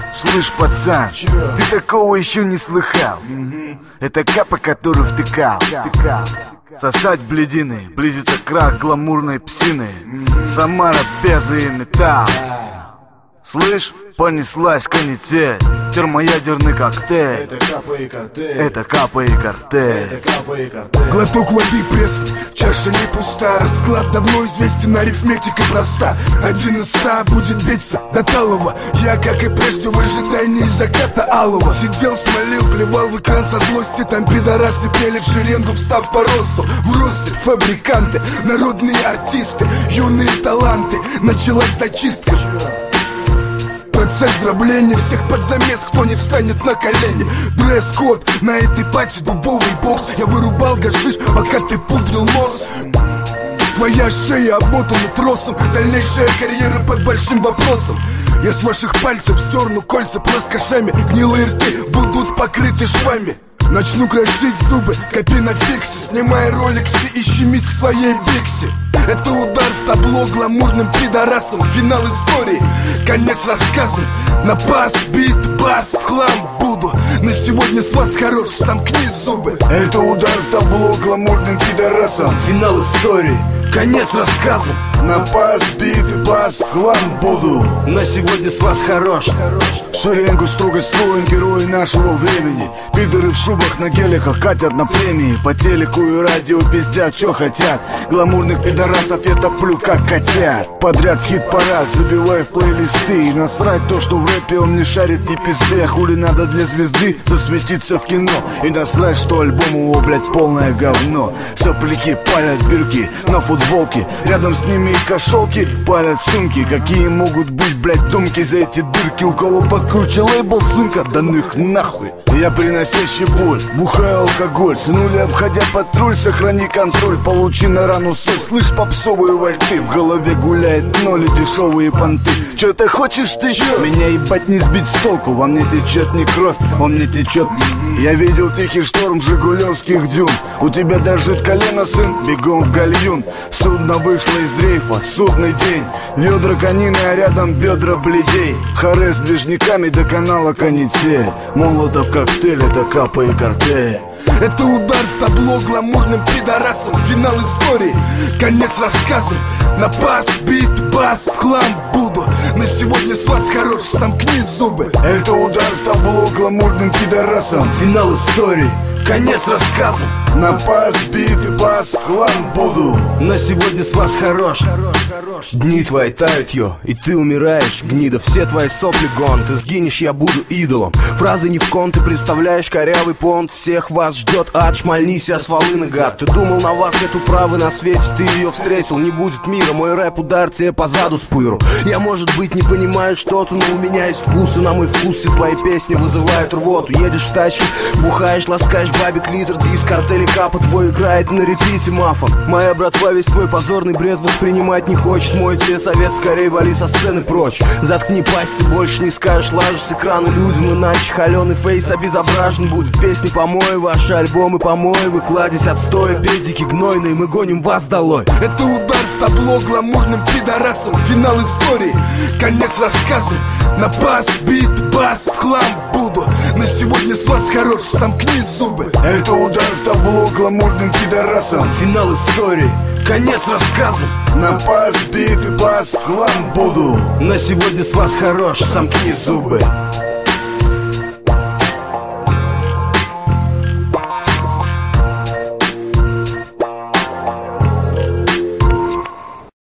Слышь, пацан, ты такого еще не слыхал. Это капа, который втыкал. Сосать бледины, близится крах гламурной псины. Самара, Пеза и металл. Слышь, понеслась канитель, термоядерный коктейль. Это капа и картель. Это капа и картель. Это капа и картель. Глоток воды пресный, чаша не пуста. Расклад давно известен, арифметика проста. 1 из 100 будет биться до талого. Я, как и прежде, в ожидании заката алого. Сидел, смолил, плевал в экран со злости. Там пидорасы пели в шеренгу, встав по росту. В росте фабриканты, народные артисты, юные таланты. Началась зачистка. Процесс дробления всех под замес, кто не встанет на колени. Дресс-код на этой пати, дубовый бокс. Я вырубал гашиш, пока ты пудрил нос. Твоя шея обмотана тросом, дальнейшая карьера под большим вопросом. Я с ваших пальцев стерну кольца плоскошами. Гнилые рты будут покрыты швами. Начну крошить зубы, копи на фиксе. Снимай роликсы и щемись к своей биксе. Это удар в табло гламурным пидорасом. Финал истории, конец рассказам. На пас, бит, бас, в хлам буду. На сегодня с вас хорош, сомкни зубы. Это удар в табло гламурным пидорасом. Финал истории, конец рассказам. На пас, бит, бас, в хлам буду. На сегодня с вас хорош. Шеренгу строго строим герои нашего времени. Пидоры в шубах на геликах катят на премии. По телеку и радио пиздят, чё хотят. Гламурных пидорасов я топлю как котят. Подряд в хит-парад забиваю в плейлисты. И насрать то, что в рэпе он не шарит ни пизды. А хули надо для звезды засветиться в кино. И насрать, что альбом его, блядь, полное говно. Сопляки палят бирки на футболке. Рядом с ними и кошелки палят сумки. Какие могут быть, блядь, думки за эти дырки? У кого покруче лейбл, сынка, да ну их нахуй. Я приносящий боль, бухаю алкоголь. Сынули, обходя патруль, сохрани контроль. Получи на рану соль, слышь попсовые вальты. В голове гуляет ноль и дешевые понты. Чё ты хочешь ты? Меня ебать не сбить с толку. Во мне течет не кровь, он мне течет. Я видел тихий шторм жигулевских дюн. У тебя дрожит колено, сын, бегом в гальюн. Судно вышло из дрейфа, судный день. Ведра конины, а рядом бедра бледей. Харе с движниками до канала канитель. Молотов коктейль, это капа и картель. Это удар в табло гламурным пидорасом. Финал истории, конец рассказам. На пас, бит, бас, в хлам буду. На сегодня с вас хорош, сомкни зубы. Это удар в табло гламурным пидорасом. Финал истории, конец рассказам. На пас, бит, бас, в хлам буду. На сегодня с вас хорош. Дни твои тают, йо, и ты умираешь, гнида. Все твои сопли гон, ты сгинешь, я буду идолом. Фразы не в кон, ты представляешь корявый понт. Всех вас ждет ад, шмальнись, я с волыны, гад. Ты думал, на вас нету правы на свете, ты ее встретил, не будет мира. Мой рэп удар тебе по заду с пыру. Я, может быть, не понимаю что-то, но у меня есть вкус. И на мой вкус все твои песни вызывают рвоту. Едешь в тачке, бухаешь, ласкаешь бабик литр. Диск, картель и капа твой играет на репите мафон. Моя братва весь твой позорный бред воспринимать не хочет. Мой тебе совет, скорее вали со сцены прочь. Заткни пасть, ты больше не скажешь. Лажешь с экрана людям, иначе холеный фейс обезображен будет. Песни помой, ваши альбомы помой. Вы кладезь отстоя, педики гнойные, мы гоним вас долой. Это удар в табло гламурным пидорасом. Финал истории, конец рассказам. На пас, бит, бас, в хлам буду. На сегодня с вас хорош, сомкни зубы. Это удар в табло гламурным пидорасом. Финал истории, конец рассказам. На пас, бит, бас, в хлам буду. На сегодня с вас хорош, сомкни зубы.